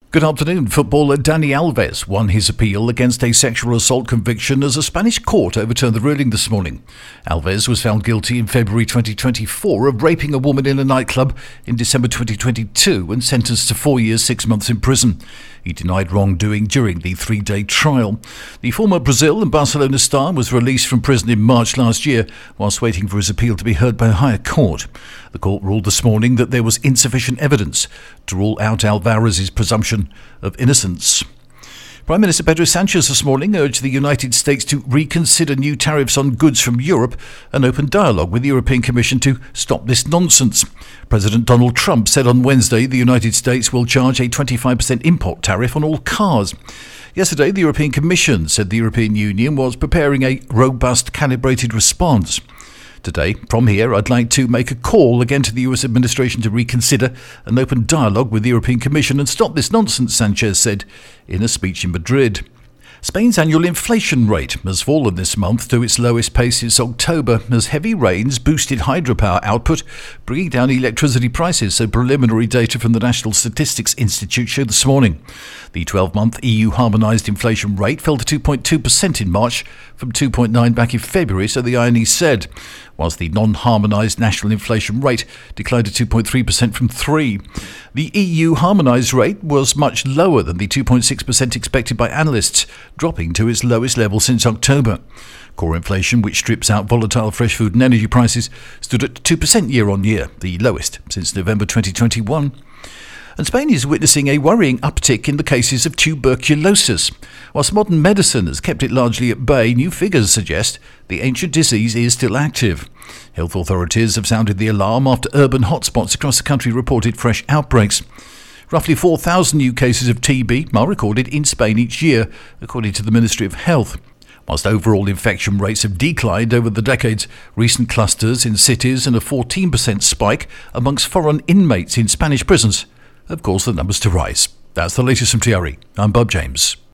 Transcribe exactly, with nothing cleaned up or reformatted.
Good afternoon. Footballer Dani Alves won his appeal against a sexual assault conviction as a Spanish court overturned the ruling this morning. Alves was found guilty in February twenty twenty-four of raping a woman in a nightclub in December twenty twenty-two and sentenced to four years, six months in prison. He denied wrongdoing during the three-day trial. The former Brazil and Barcelona star was released from prison in March last year whilst waiting for his appeal to be heard by a higher court. The court ruled this morning that there was insufficient evidence to rule out Alvarez's presumption of innocence. Prime Minister Pedro Sanchez this morning urged the United States to reconsider new tariffs on goods from Europe and open dialogue with the European Commission to stop this nonsense. President Donald Trump said on Wednesday the United States will charge a twenty-five percent import tariff on all cars. Yesterday, the European Commission said the European Union was preparing a robust, calibrated response. Today, from here, I'd like to make a call again to the U S administration to reconsider and open dialogue with the European Commission and stop this nonsense, Sanchez said in a speech in Madrid. Spain's annual inflation rate has fallen this month to its lowest pace since October as heavy rains boosted hydropower output, bringing down electricity prices, so preliminary data from the National Statistics Institute showed this morning. The twelve-month E U harmonised inflation rate fell to two point two percent in March from two point nine back in February, so the I N E said, whilst the non-harmonised national inflation rate declined to two point three percent from three percent. The E U harmonised rate was much lower than the two point six percent expected by analysts, dropping to its lowest level since October. Core inflation, which strips out volatile fresh food and energy prices, stood at two percent year on year, the lowest since November twenty twenty-one. And Spain is witnessing a worrying uptick in the cases of tuberculosis. Whilst modern medicine has kept it largely at bay, new figures suggest the ancient disease is still active. Health authorities have sounded the alarm after urban hotspots across the country reported fresh outbreaks. Roughly four thousand new cases of T B are recorded in Spain each year, according to the Ministry of Health. Whilst overall infection rates have declined over the decades, recent clusters in cities and a fourteen percent spike amongst foreign inmates in Spanish prisons have caused the numbers to rise. That's the latest from T R E. I'm Bob James.